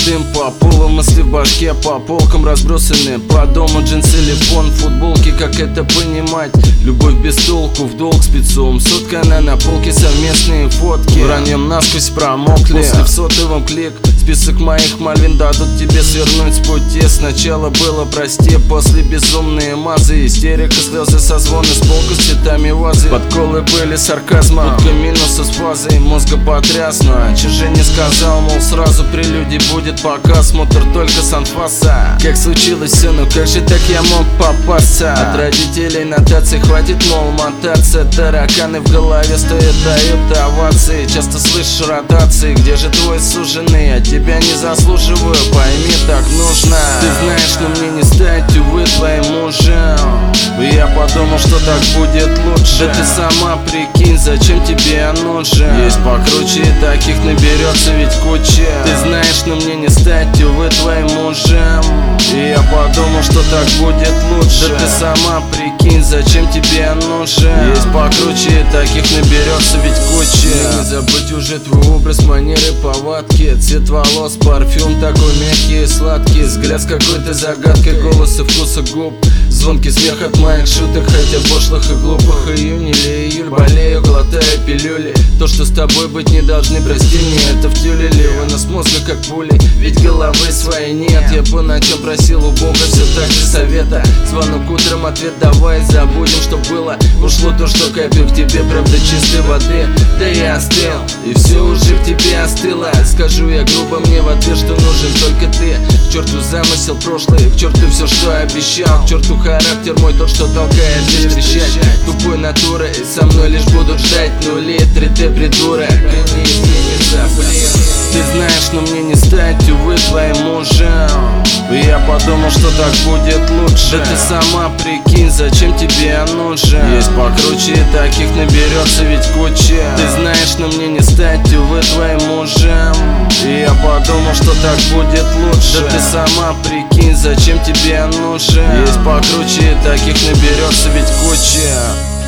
дым по полу, мысли в башке по полкам разбросаны. По дому джинсы, телефон, футболки, как это понимать? Любовь без толку, в долг спецом. Соткана на полке, совместные фотки враньем насквозь промокли. После в сотовом клик, список моих мальвин дадут тебе свернуть с пути. Сначала было прости, после безумные мазы, истерика, слезы, созвоны с полку с цветами вазы. Подколы были сарказма, утка минуса с фазой мозга потрясно. Чужой не сказал, мол, сразу прелюдий будет показ, смотр только с анфаса. Как случилось все, ну как же так я мог попасться? От родителей нотации хватит, мол, мотаться. Тараканы в голове стоят, дают овации. Часто слышишь ротации, где же твой суженый? Я тебя не заслуживаю, пойми, так нужно. Ты знаешь, но мне не стать, увы, твоим мужем. Я подумал, что так будет лучше. Да ты сама прикинь, зачем тебе я нужен? Есть покруче, и таких наберется ведь куча. Ты знаешь, но мне не стать, увы, твоим мужем. И я подумал, что так будет лучше. Да ты сама прикинь, зачем тебе я нужен? Есть покруче, и таких наберется ведь куча. Не забудь уже твой образ, манеры, повадки, цвет волос, парфюм такой мягкий и сладкий, взгляд с какой-то загадкой, голос и вкуса губ, звонкий смех от моих шуток, хотя пошлых и глупых. Июнь или июль, болею, глотая пилюли. То, что с тобой быть не должны, прости мне, это втюлили. Вынос мозга как пули, ведь головы своей нет. Я по ночам просил у Бога все так же совета. Звонок утром, ответ давай забудем, что было. Ушло то, что копил к тебе, правда чистой воды. Да я остыл, и все уже в тебе остыло. Скажу я грубо мне в ответ, что нужен только ты. К черту замысел прошлый, к черту все, что обещал. К черту характер мой, тот, что толкает здесь трещать. Тупой натуры, и со мной лишь будут ждать нули. 3D придурок, не изменится, блин. Ты знаешь, но мне не стать, увы, твоим мужем. Я подумал, что так будет лучше. Да ты сама прикинь, зачем тебе я нужен? Есть покруче, и таких наберется ведь куча. Ты знаешь, но мне не стать, увы, твоим мужем. И я подумал, что так будет лучше. Да ты сама прикинь, зачем тебе я нужен? Есть покруче, и таких наберется ведь куча.